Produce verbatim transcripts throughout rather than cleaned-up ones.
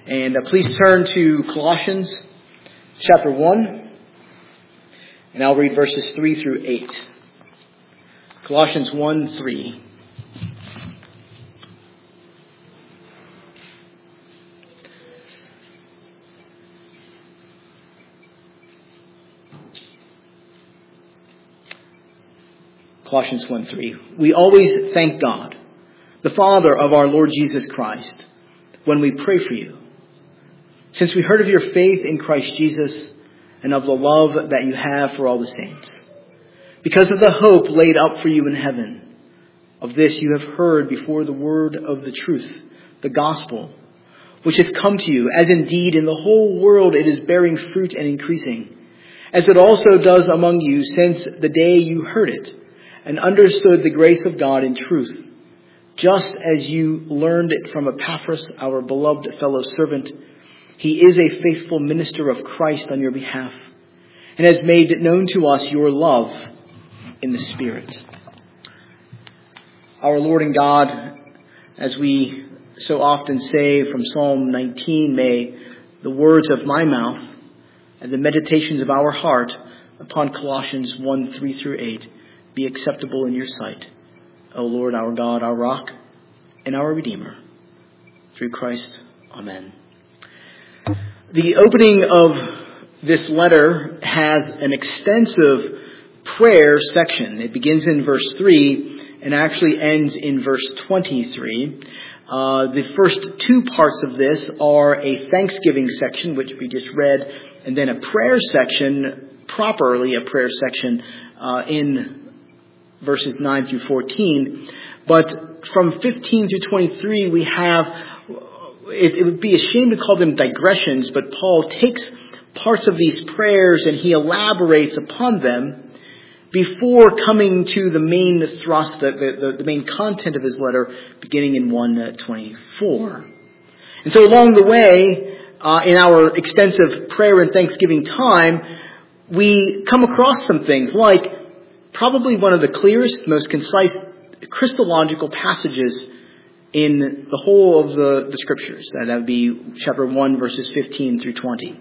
And uh, please turn to Colossians chapter one, and I'll read verses three through eight. Colossians one, three. Colossians one, three. We always thank God, the Father of our Lord Jesus Christ, when we pray for you, since we heard of your faith in Christ Jesus and of the love that you have for all the saints. Because of the hope laid up for you in heaven, of this you have heard before the word of the truth, the gospel, which has come to you, as indeed in the whole world it is bearing fruit and increasing, as it also does among you since the day you heard it, and understood the grace of God in truth, just as you learned it from Epaphras, our beloved fellow servant. He is a faithful minister of Christ on your behalf, and has made known to us your love in the Spirit. Our Lord and God, as we so often say from Psalm nineteen, may the words of my mouth and the meditations of our heart upon Colossians one, three through eight be acceptable in your sight, O Lord, our God, our rock, and our Redeemer. Through Christ, amen. The opening of this letter has an extensive prayer section. It begins in verse three and actually ends in verse twenty-three. Uh, the first two parts of this are a thanksgiving section, which we just read, and then a prayer section, properly a prayer section uh, in verses nine through fourteen. But from fifteen through twenty-three, we have, it, it would be a shame to call them digressions, but Paul takes parts of these prayers and he elaborates upon them before coming to the main thrust, the, the, the main content of his letter, beginning in one twenty-four. And so along the way, uh, in our extensive prayer and thanksgiving time, we come across some things like probably one of the clearest, most concise, Christological passages in the whole of the, the Scriptures. And that would be chapter one, verses fifteen through twenty.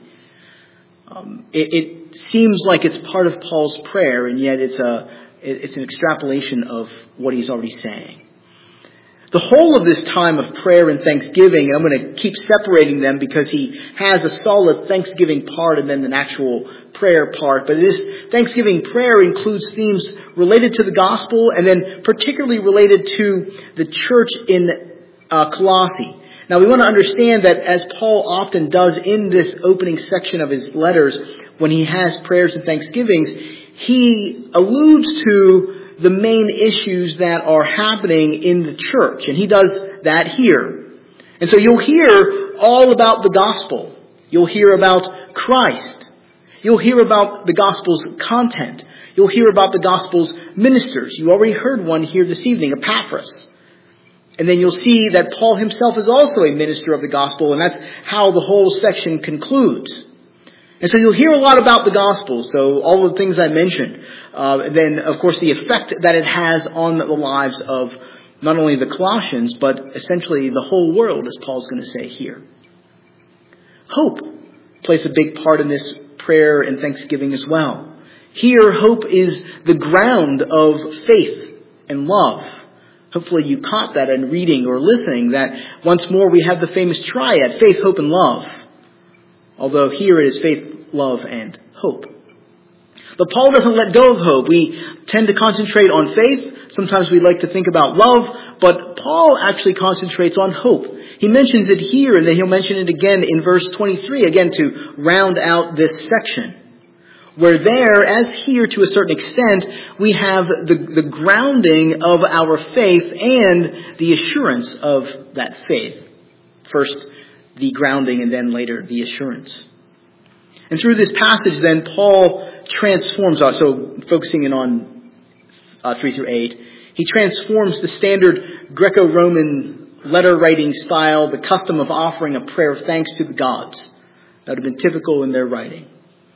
Um, it, it seems like it's part of Paul's prayer, and yet it's a it's an extrapolation of what he's already saying. The whole of this time of prayer and thanksgiving, and I'm going to keep separating them because he has a solid thanksgiving part and then an actual prayer part. But this thanksgiving prayer includes themes related to the gospel and then particularly related to the church in uh, Colossae. Now we want to understand that, as Paul often does in this opening section of his letters, when he has prayers and thanksgivings, he alludes to the main issues that are happening in the church. And he does that here. And so you'll hear all about the gospel. You'll hear about Christ. You'll hear about the gospel's content. You'll hear about the gospel's ministers. You already heard one here this evening, Epaphras. And then you'll see that Paul himself is also a minister of the gospel, and that's how the whole section concludes. And so you'll hear a lot about the gospel, so all the things I mentioned. Uh, and then, of course, the effect that it has on the lives of not only the Colossians, but essentially the whole world, as Paul's going to say here. Hope plays a big part in this prayer and thanksgiving as well. Here, hope is the ground of faith and love. Hopefully you caught that in reading or listening, that once more we have the famous triad, faith, hope, and love. Although here it is faith, love, and hope. But Paul doesn't let go of hope. We tend to concentrate on faith. Sometimes we like to think about love. But Paul actually concentrates on hope. He mentions it here, and then he'll mention it again in verse twenty-three, again to round out this section. Where there, as here to a certain extent, we have the, the grounding of our faith and the assurance of that faith. First, the grounding, and then later the assurance. And through this passage then, Paul transforms us, so focusing in on uh, three through eight, he transforms the standard Greco-Roman letter writing style, the custom of offering a prayer of thanks to the gods that have been typical in their writing.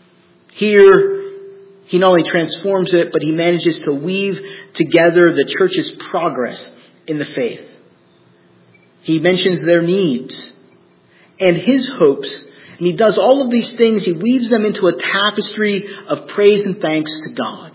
Here, he not only transforms it, but he manages to weave together the church's progress in the faith. He mentions their needs. and his hopes. And he does all of these things. He weaves them into a tapestry of praise and thanks to God.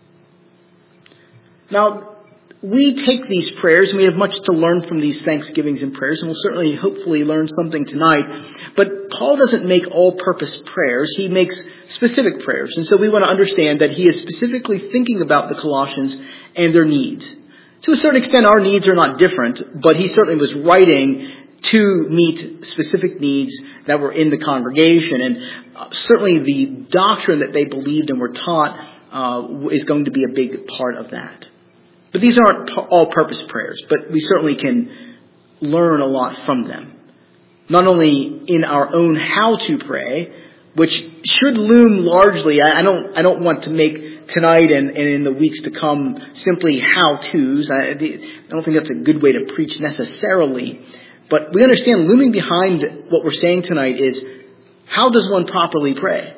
Now, we take these prayers, and we have much to learn from these thanksgivings and prayers, and we'll certainly, hopefully, learn something tonight. But Paul doesn't make all-purpose prayers. He makes specific prayers. And so we want to understand that he is specifically thinking about the Colossians and their needs. To a certain extent, our needs are not different, but he certainly was writing to meet specific needs that were in the congregation. And uh, certainly the doctrine that they believed and were taught uh, is going to be a big part of that. But these aren't all-purpose prayers, but we certainly can learn a lot from them. Not only in our own how to pray, which should loom largely, I don't I don't want to make tonight and, and in the weeks to come simply how-tos. I, I don't think that's a good way to preach necessarily. But we understand looming behind what we're saying tonight is, how does one properly pray?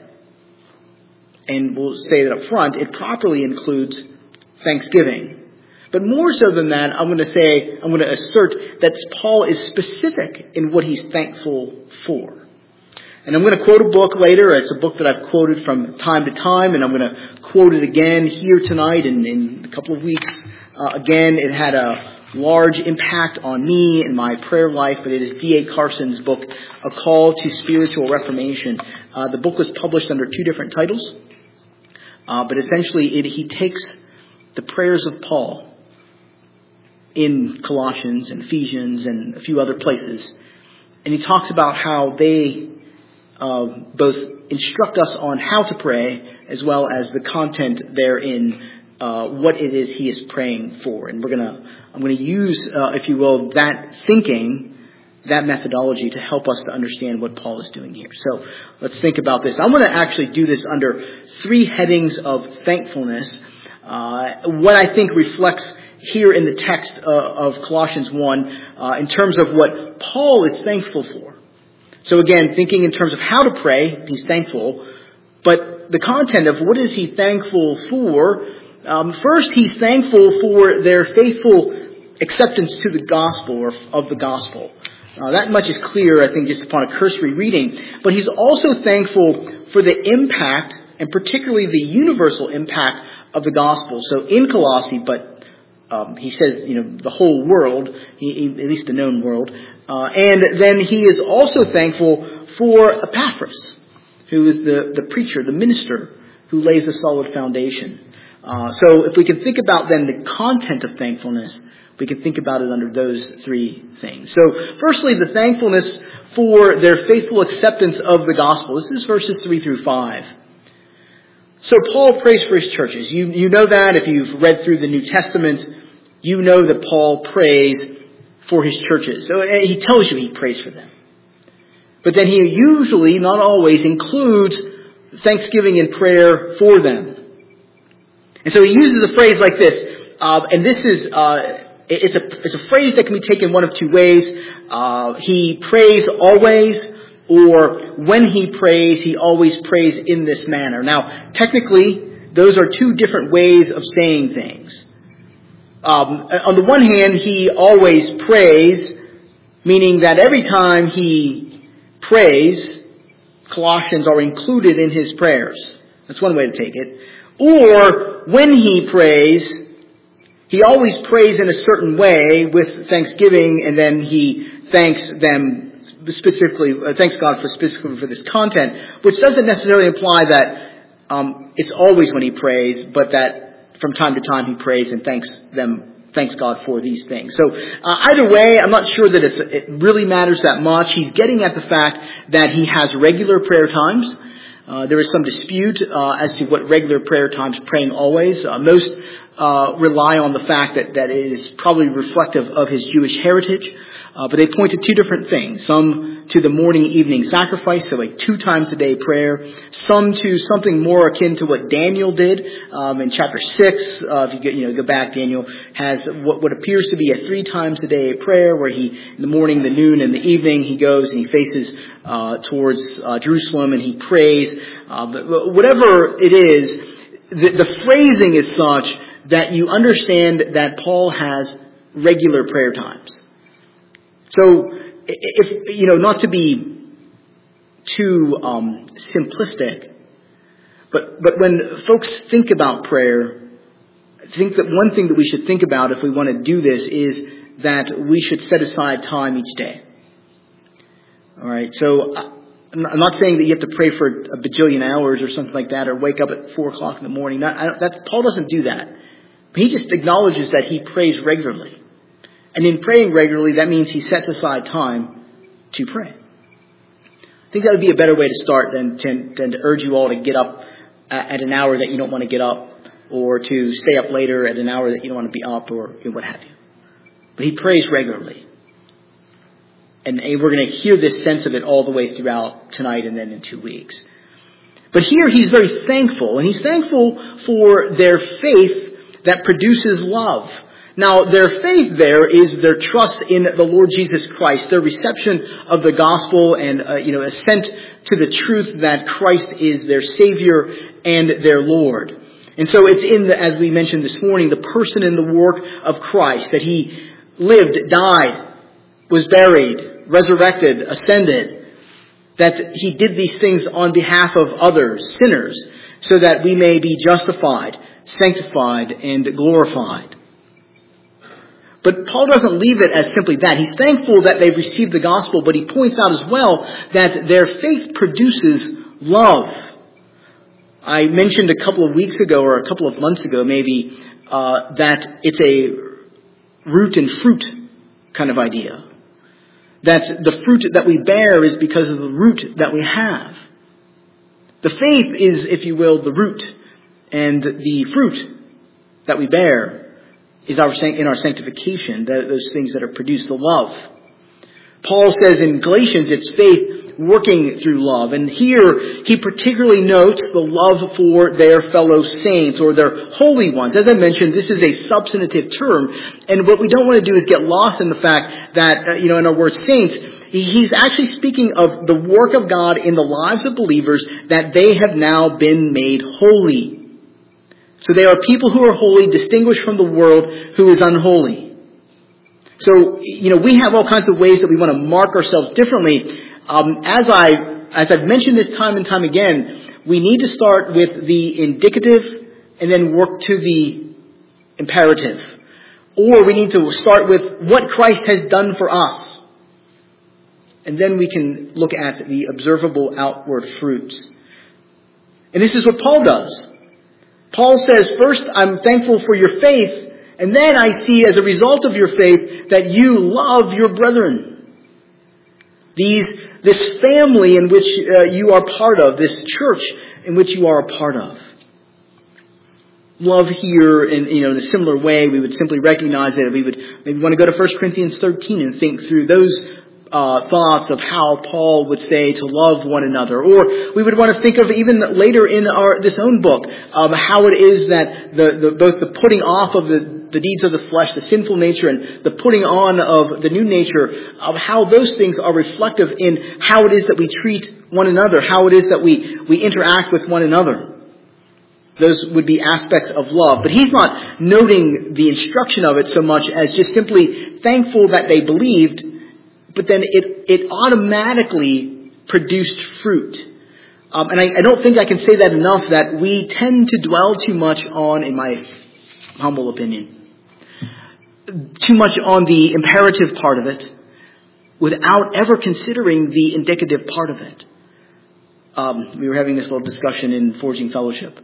And we'll say that up front, it properly includes thanksgiving. But more so than that, I'm going to say, I'm going to assert that Paul is specific in what he's thankful for. And I'm going to quote a book later. It's a book that I've quoted from time to time, and I'm going to quote it again here tonight and in a couple of weeks. Uh, again, it had a large impact on me and my prayer life, but it is D A Carson's book, A Call to Spiritual Reformation. Uh, the book was published under two different titles, uh, but essentially it, he takes the prayers of Paul in Colossians and Ephesians and a few other places, and he talks about how they uh, both instruct us on how to pray as well as the content therein, uh, what it is he is praying for. And we're gonna, I'm gonna use, uh, if you will, that thinking, that methodology to help us to understand what Paul is doing here. So let's think about this. I'm going to actually do this under three headings of thankfulness. Uh, what I think reflects here in the text uh, of Colossians one uh, in terms of what Paul is thankful for. So again, thinking in terms of how to pray, he's thankful. But the content of what is he thankful for? Um, first, he's thankful for their faithful acceptance to the gospel or of the gospel. Uh, that much is clear, I think, just upon a cursory reading. But he's also thankful for the impact, and particularly the universal impact of the gospel. So in Colossae, but Um, he says, you know, the whole world, he, he, at least the known world. Uh, and then he is also thankful for Epaphras, who is the, the preacher, the minister, who lays a solid foundation. Uh, so if we can think about then the content of thankfulness, we can think about it under those three things. So firstly, the thankfulness for their faithful acceptance of the gospel. This is verses three through five. So Paul prays for his churches. You, you know that if you've read through the New Testament. You know that Paul prays for his churches. So he tells you he prays for them. But then he usually, not always, includes thanksgiving and prayer for them. And so he uses a phrase like this. Uh, and this is, uh, it's a, it's a phrase that can be taken one of two ways. Uh, he prays always, or when he prays, he always prays in this manner. Now, technically, those are two different ways of saying things. Um, on the one hand, he always prays, meaning that every time he prays, Colossians are included in his prayers. That's one way to take it. Or when he prays, he always prays in a certain way with thanksgiving, and then he thanks them specifically, uh, thanks God for specifically for this content, which doesn't necessarily imply that um, it's always when he prays, but that from time to time he prays and thanks them, thanks God for these things. So uh, either way, I'm not sure that it's, it really matters that much. He's getting at the fact that he has regular prayer times. Uh, there is some dispute uh, as to what regular prayer times, praying always. Uh, most uh, rely on the fact that, that it is probably reflective of his Jewish heritage. Uh, but they point to two different things. Some to the morning evening sacrifice, so like two times a day prayer. Some to something more akin to what Daniel did um, in chapter six. Uh, if you get, you know, go back, Daniel has what, what appears to be a three times a day prayer, where he, in the morning, the noon, and the evening, he goes and he faces uh, towards uh, Jerusalem and he prays. Uh, but whatever it is, the, the phrasing is such that you understand that Paul has regular prayer times. So, if, you know, not to be too um, simplistic. But but when folks think about prayer, I think that one thing that we should think about if we want to do this is that we should set aside time each day. All right, so I'm not saying that you have to pray for a bajillion hours or something like that, or wake up at four o'clock in the morning. That, I, that, Paul doesn't do that. He just acknowledges that he prays regularly. And in praying regularly, that means he sets aside time to pray. I think that would be a better way to start than to, than to urge you all to get up at an hour that you don't want to get up, or to stay up later at an hour that you don't want to be up, or what have you. But he prays regularly. And we're going to hear this sense of it all the way throughout tonight and then in two weeks. But here he's very thankful. And he's thankful for their faith that produces love. Now, their faith there is their trust in the Lord Jesus Christ, their reception of the gospel and, uh, you know, assent to the truth that Christ is their Savior and their Lord. And so it's in, the, as we mentioned this morning, the person and the work of Christ, that he lived, died, was buried, resurrected, ascended, that he did these things on behalf of others, sinners, so that we may be justified, sanctified, and glorified. But Paul doesn't leave it as simply that. He's thankful that they've received the gospel, but he points out as well that their faith produces love. I mentioned a couple of weeks ago, or a couple of months ago maybe, uh, that it's a root and fruit kind of idea. That the fruit that we bear is because of the root that we have. The faith is, if you will, the root, and the fruit that we bear is our in our sanctification, those things that are produced, the love. Paul says in Galatians, it's faith working through love. And here he particularly notes the love for their fellow saints, or their holy ones. As I mentioned, this is a substantive term. And what we don't want to do is get lost in the fact that, uh, you know, in our word saints, he's actually speaking of the work of God in the lives of believers, that they have now been made holy. So they are people who are holy, distinguished from the world who is unholy. So, you know, we have all kinds of ways that we want to mark ourselves differently. Um, as I, as I've mentioned this time and time again, we need to start with the indicative and then work to the imperative. Or we need to start with what Christ has done for us. And then we can look at the observable outward fruits. And this is what Paul does. Paul says, first, I'm thankful for your faith, and then I see as a result of your faith that you love your brethren. These, this family in which uh, you are part of, this church in which you are a part of. Love here, in, you know, in a similar way, we would simply recognize that we would maybe want to go to First Corinthians thirteen and think through those Uh, thoughts of how Paul would say to love one another. Or we would want to think of even later in our this own book, um, how it is that the, the both the putting off of the, the deeds of the flesh, the sinful nature, and the putting on of the new nature, of how those things are reflective in how it is that we treat one another, how it is that we, we interact with one another. Those would be aspects of love. But he's not noting the instruction of it so much as just simply thankful that they believed, but then it, it automatically produced fruit. Um, and I, I don't think I can say that enough, that we tend to dwell too much on, in my humble opinion, too much on the imperative part of it without ever considering the indicative part of it. Um, we were having this little discussion in Forging Fellowship.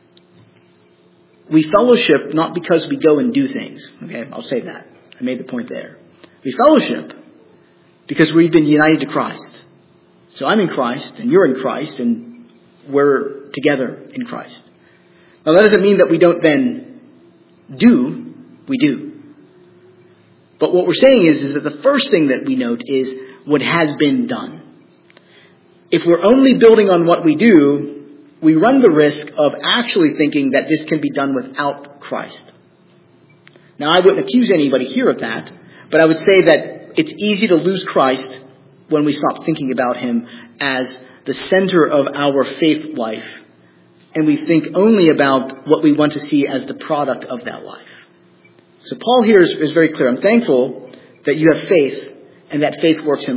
We fellowship not because we go and do things. Okay, I'll say that. I made the point there. We fellowship because we've been united to Christ. So I'm in Christ, and you're in Christ, and we're together in Christ. Now that doesn't mean that we don't then do. We do. But what we're saying is, is that the first thing that we note is what has been done. If we're only building on what we do, we run the risk of actually thinking that this can be done without Christ. Now I wouldn't accuse anybody here of that, but I would say that it's easy to lose Christ when we stop thinking about him as the center of our faith life, and we think only about what we want to see as the product of that life. So Paul here is, is very clear. I'm thankful that you have faith, and that faith works in love.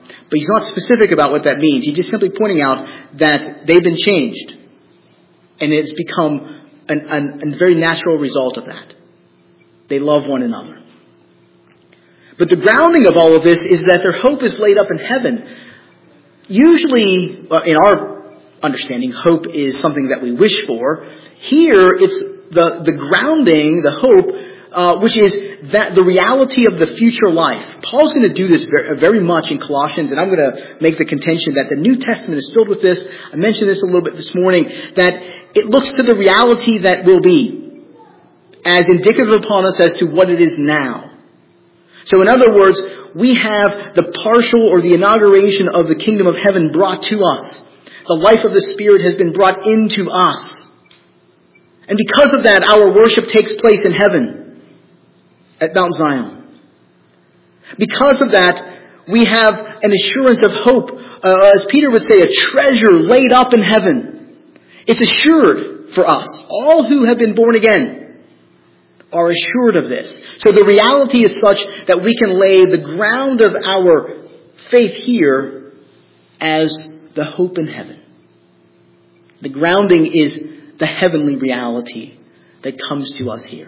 But he's not specific about what that means. He's just simply pointing out that they've been changed. And it's become an, an, a very natural result of that. They love one another. But the grounding of all of this is that their hope is laid up in heaven. Usually, in our understanding, hope is something that we wish for. Here, it's the, the grounding, the hope, uh, which is that the reality of the future life. Paul's going to do this very, very much in Colossians, and I'm going to make the contention that the New Testament is filled with this. I mentioned this a little bit this morning, that it looks to the reality that will be as indicative upon us as to what it is now. So in other words, we have the partial or the inauguration of the kingdom of heaven brought to us. The life of the Spirit has been brought into us. And because of that, our worship takes place in heaven at Mount Zion. Because of that, we have an assurance of hope. Uh, as Peter would say, a treasure laid up in heaven. It's assured for us. All who have been born again are assured of this. So the reality is such that we can lay the ground of our faith here as the hope in heaven. The grounding is the heavenly reality that comes to us here.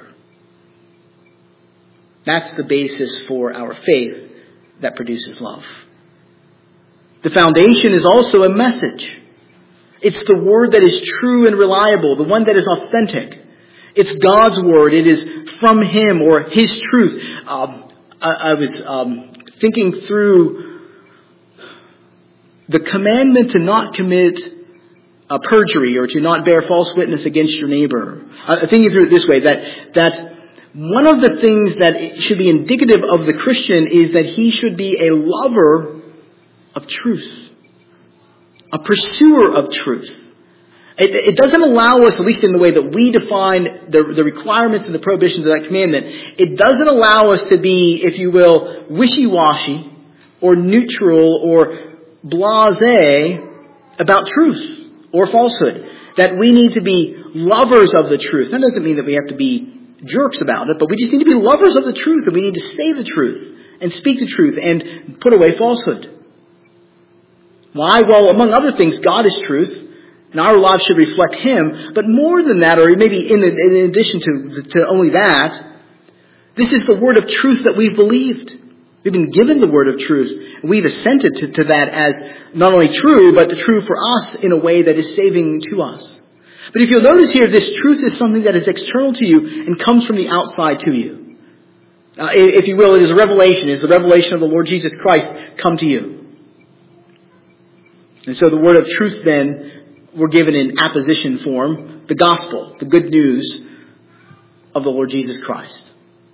That's the basis for our faith that produces love. The foundation is also a message. It's the word that is true and reliable, the one that is authentic. It's God's word. It is from Him or His truth. Um, I, I was um, thinking through the commandment to not commit uh, perjury or to not bear false witness against your neighbor. Uh, thinking through it this way, that that one of the things that should be indicative of the Christian is that he should be a lover of truth, a pursuer of truth. It, it doesn't allow us, at least in the way that we define the, the requirements and the prohibitions of that commandment, it doesn't allow us to be, if you will, wishy-washy or neutral or blasé about truth or falsehood. That we need to be lovers of the truth. That doesn't mean that we have to be jerks about it, but we just need to be lovers of the truth, and we need to say the truth and speak the truth and put away falsehood. Why? Well, among other things, God is truth. And our lives should reflect Him. But more than that, or maybe in, in addition to, to only that, this is the word of truth that we've believed. We've been given the word of truth. We've assented to, to that as not only true, but true for us in a way that is saving to us. But if you'll notice here, this truth is something that is external to you and comes from the outside to you. Uh, if you will, it is a revelation. It is the revelation of the Lord Jesus Christ come to you. And so the word of truth then, we're given in apposition form, the gospel, the good news of the Lord Jesus Christ.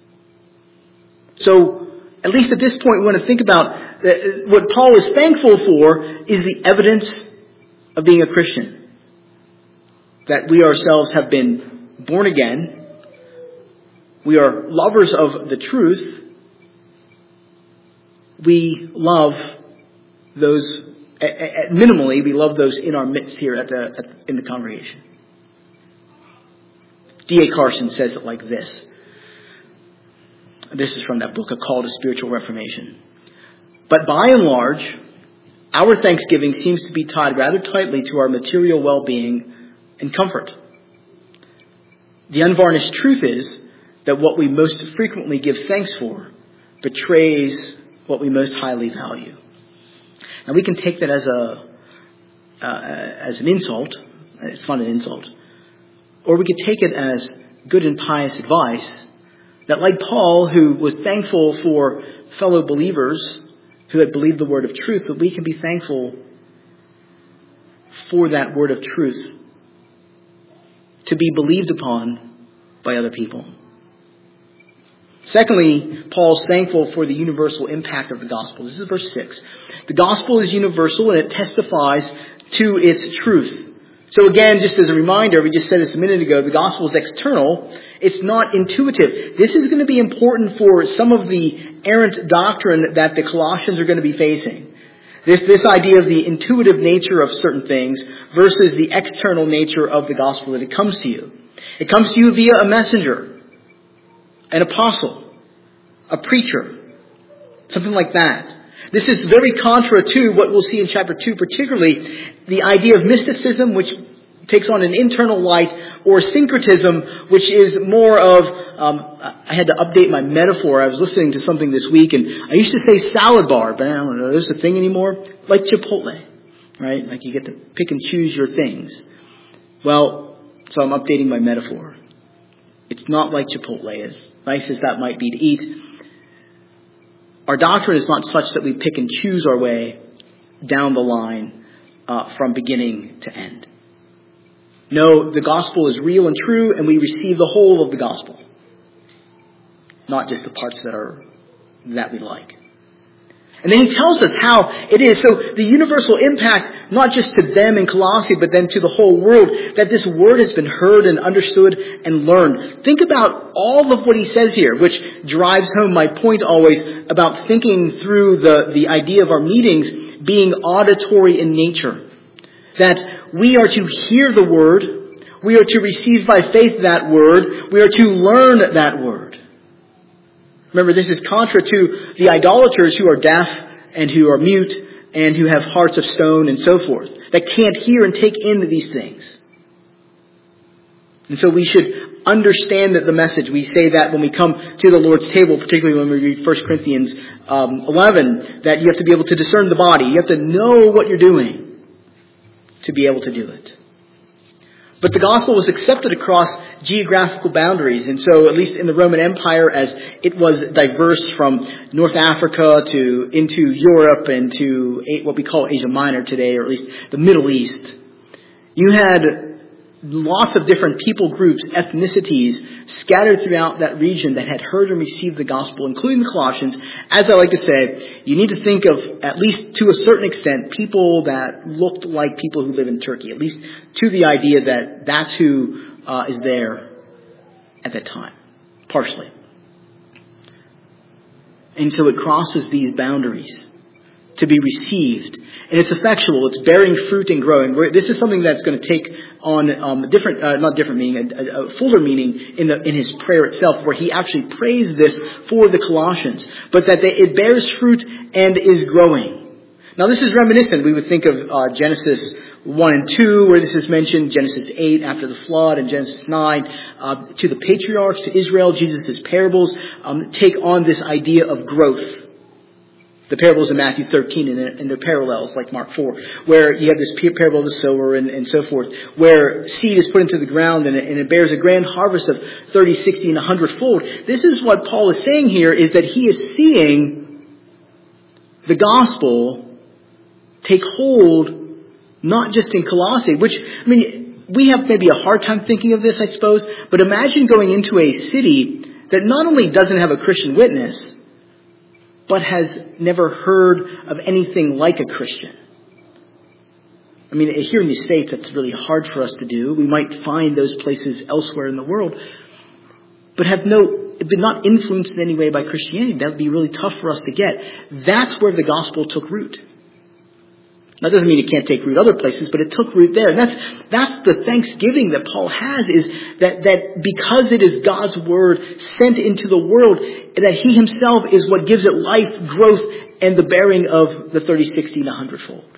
So, at least at this point, we want to think about uh, what Paul is thankful for is the evidence of being a Christian. That we ourselves have been born again. We are lovers of the truth. We love those. At minimally, we love those in our midst here at the at, in the congregation. D A Carson says it like this. This is from that book, A Call to Spiritual Reformation. But by and large, our thanksgiving seems to be tied rather tightly to our material well-being and comfort. The unvarnished truth is that what we most frequently give thanks for betrays what we most highly value. And we can take that as a uh, as an insult. It's not an insult. Or we could take it as good and pious advice that, like Paul, who was thankful for fellow believers who had believed the word of truth, that we can be thankful for that word of truth to be believed upon by other people. Secondly, Paul's thankful for the universal impact of the gospel. This is verse six. The gospel is universal and it testifies to its truth. So again, just as a reminder, we just said this a minute ago, the gospel is external. It's not intuitive. This is going to be important for some of the errant doctrine that the Colossians are going to be facing. This, this idea of the intuitive nature of certain things versus the external nature of the gospel that it comes to you. It comes to you via a messenger, an apostle, a preacher, something like that. This is very contra to what we'll see in chapter two, particularly the idea of mysticism, which takes on an internal light, or syncretism, which is more of, um, I had to update my metaphor. I was listening to something this week, and I used to say salad bar, but I don't know, is this a thing anymore? Like Chipotle, right? Like you get to pick and choose your things. Well, so I'm updating my metaphor. It's not like Chipotle, as nice as that might be to eat. Our doctrine is not such that we pick and choose our way down the line uh, from beginning to end. No, the gospel is real and true, and we receive the whole of the gospel, not just the parts that are that we like. And then he tells us how it is. So the universal impact, not just to them in Colossae, but then to the whole world, that this word has been heard and understood and learned. Think about all of what he says here, which drives home my point always about thinking through the, the idea of our meetings being auditory in nature. That we are to hear the word, we are to receive by faith that word, we are to learn that word. Remember, this is contra to the idolaters who are deaf and who are mute and who have hearts of stone and so forth, that can't hear and take in these things. And so we should understand that the message. We say that when we come to the Lord's table, particularly when we read First Corinthians um, eleven, that you have to be able to discern the body. You have to know what you're doing to be able to do it. But the gospel was accepted across geographical boundaries. And so, at least in the Roman Empire, as it was diverse from North Africa to into Europe and to what we call Asia Minor today, or at least the Middle East, you had lots of different people groups, ethnicities, scattered throughout that region that had heard and received the gospel, including the Colossians. As I like to say, you need to think of, at least to a certain extent, people that looked like people who live in Turkey, at least to the idea that that's who uh, is there at that time, partially. And so it crosses these boundaries to be received. And it's effectual. It's bearing fruit and growing. We're, this is something that's going to take on um, a different, uh, not different meaning, a, a fuller meaning in the in his prayer itself, where he actually prays this for the Colossians, but that they, it bears fruit and is growing. Now, this is reminiscent. We would think of uh, Genesis one and two, where this is mentioned, Genesis eight after the flood, and Genesis nine uh, to the patriarchs, to Israel. Jesus' parables um, take on this idea of growth. The parables in Matthew thirteen and, and their parallels, like Mark four, where you have this parable of the sower and, and so forth, where seed is put into the ground and it, and it bears a grand harvest of thirty, sixty, and one hundred fold. This is what Paul is saying here, is that he is seeing the gospel take hold, not just in Colossae, which, I mean, we have maybe a hard time thinking of this, I suppose, but imagine going into a city that not only doesn't have a Christian witness, but has never heard of anything like a Christian. I mean, here in the States, that's really hard for us to do. We might find those places elsewhere in the world, but have no, been not influenced in any way by Christianity. That would be really tough for us to get. That's where the gospel took root. That doesn't mean it can't take root other places, but it took root there. And that's that's the thanksgiving that Paul has, is that, that because it is God's word sent into the world, that he himself is what gives it life, growth, and the bearing of the thirty, sixty, and one hundred fold.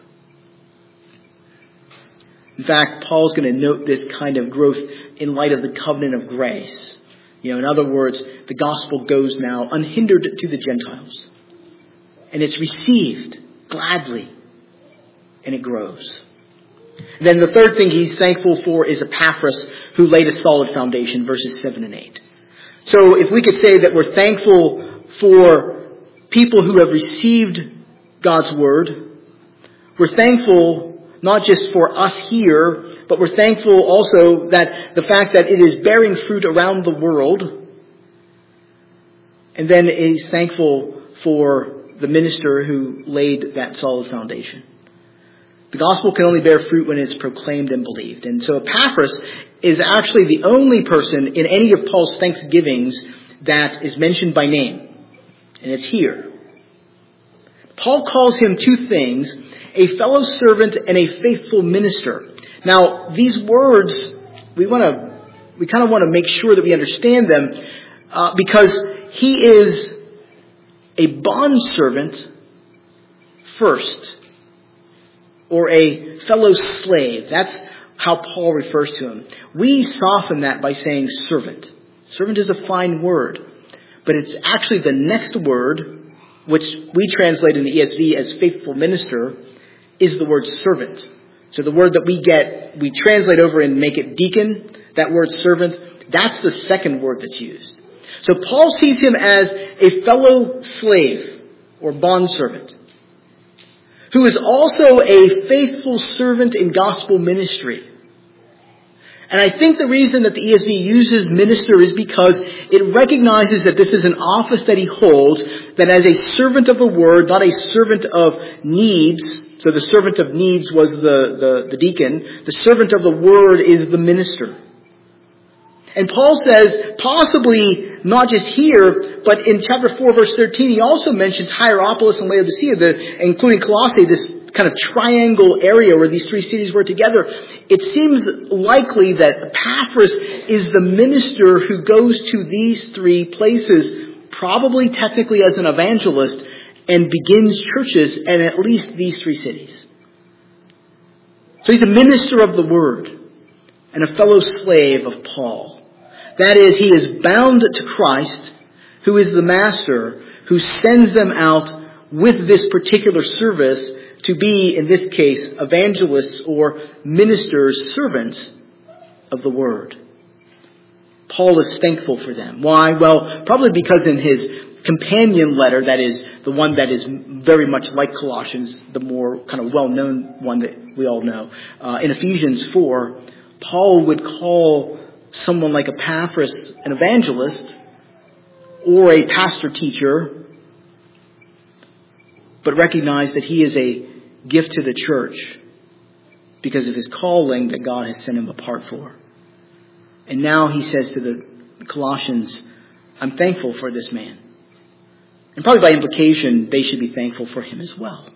In fact, Paul's going to note this kind of growth in light of the covenant of grace. You know, in other words, the gospel goes now unhindered to the Gentiles. And it's received gladly. And it grows. And then the third thing he's thankful for is Epaphras, who laid a solid foundation, verses seven and eight. So if we could say that we're thankful for people who have received God's word, we're thankful not just for us here, but we're thankful also that the fact that it is bearing fruit around the world. And then he's thankful for the minister who laid that solid foundation. The gospel can only bear fruit when it's proclaimed and believed. And so Epaphras is actually the only person in any of Paul's thanksgivings that is mentioned by name. And it's here. Paul calls him two things: a fellow servant and a faithful minister. Now, these words, we want to, we kind of want to make sure that we understand them, uh, because he is a bondservant first, or a fellow slave. That's how Paul refers to him. We soften that by saying servant. Servant is a fine word, but it's actually the next word, which we translate in the E S V as faithful minister, is the word servant. So the word that we get, we translate over and make it deacon, that word servant, that's the second word that's used. So Paul sees him as a fellow slave or bondservant, who is also a faithful servant in gospel ministry. And I think the reason that the E S V uses minister is because it recognizes that this is an office that he holds, that as a servant of the word, not a servant of needs. So the servant of needs was the, the, the deacon. The servant of the word is the minister. And Paul says, possibly not just here, but in chapter four, verse thirteen, he also mentions Hierapolis and Laodicea, the, including Colossae, this kind of triangle area where these three cities were together. It seems likely that Epaphras is the minister who goes to these three places, probably technically as an evangelist, and begins churches in at least these three cities. So he's a minister of the word and a fellow slave of Paul. That is, he is bound to Christ, who is the master, who sends them out with this particular service to be, in this case, evangelists or ministers, servants of the word. Paul is thankful for them. Why? Well, probably because in his companion letter, that is the one that is very much like Colossians, the more kind of well-known one that we all know, uh, in Ephesians four, Paul would call someone like Epaphras an evangelist or a pastor teacher, but recognize that he is a gift to the church because of his calling that God has sent him apart for. And now he says to the Colossians, I'm thankful for this man. And probably by implication, they should be thankful for him as well.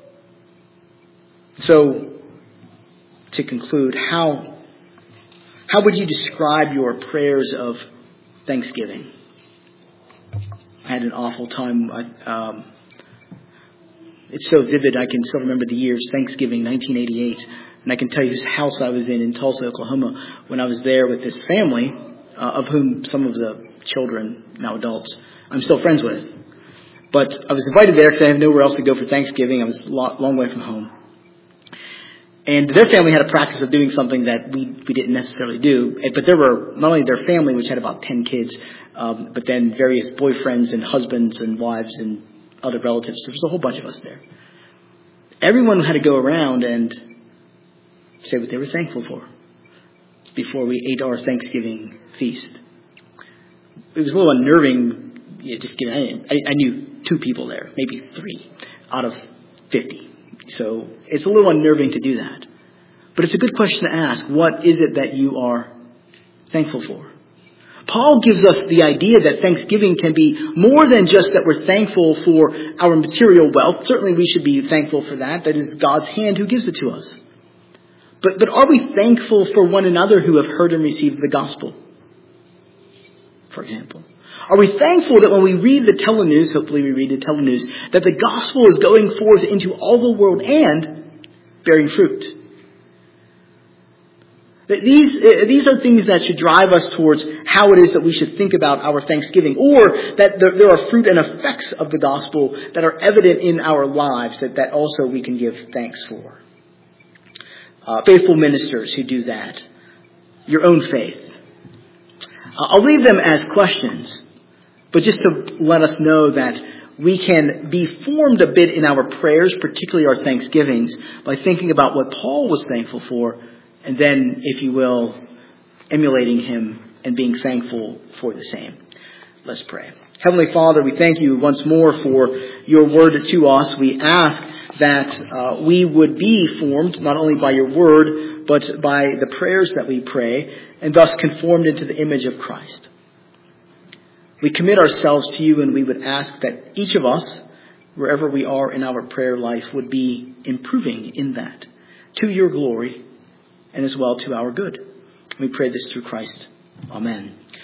So, to conclude, how How would you describe your prayers of thanksgiving? I had an awful time. I, um, it's so vivid. I can still remember the years, Thanksgiving, nineteen eighty-eight. And I can tell you whose house I was in in Tulsa, Oklahoma, when I was there with this family, uh, of whom some of the children, now adults, I'm still friends with. But I was invited there because I had nowhere else to go for Thanksgiving. I was a long, long way from home. And their family had a practice of doing something that we we didn't necessarily do. But there were not only their family, which had about ten kids, um, but then various boyfriends and husbands and wives and other relatives. There was a whole bunch of us there. Everyone had to go around and say what they were thankful for before we ate our Thanksgiving feast. It was a little unnerving. Yeah, just kidding. I, I knew two people there, maybe three out of fifty. So it's a little unnerving to do that. But it's a good question to ask. What is it that you are thankful for? Paul gives us the idea that thanksgiving can be more than just that we're thankful for our material wealth. Certainly we should be thankful for that. That is God's hand who gives it to us. But, but are we thankful for one another who have heard and received the gospel? For example. Are we thankful that when we read the telenews, hopefully we read the telenews, that the gospel is going forth into all the world and bearing fruit? That these, these are things that should drive us towards how it is that we should think about our thanksgiving, or that there are fruit and effects of the gospel that are evident in our lives that, that also we can give thanks for. Uh, faithful ministers who do that. Your own faith. Uh, I'll leave them as questions. But just to let us know that we can be formed a bit in our prayers, particularly our thanksgivings, by thinking about what Paul was thankful for, and then, if you will, emulating him and being thankful for the same. Let's pray. Heavenly Father, we thank you once more for your word to us. We ask that uh, we would be formed not only by your word, but by the prayers that we pray, and thus conformed into the image of Christ. We commit ourselves to you, and we would ask that each of us, wherever we are in our prayer life, would be improving in that to your glory and as well to our good. We pray this through Christ. Amen.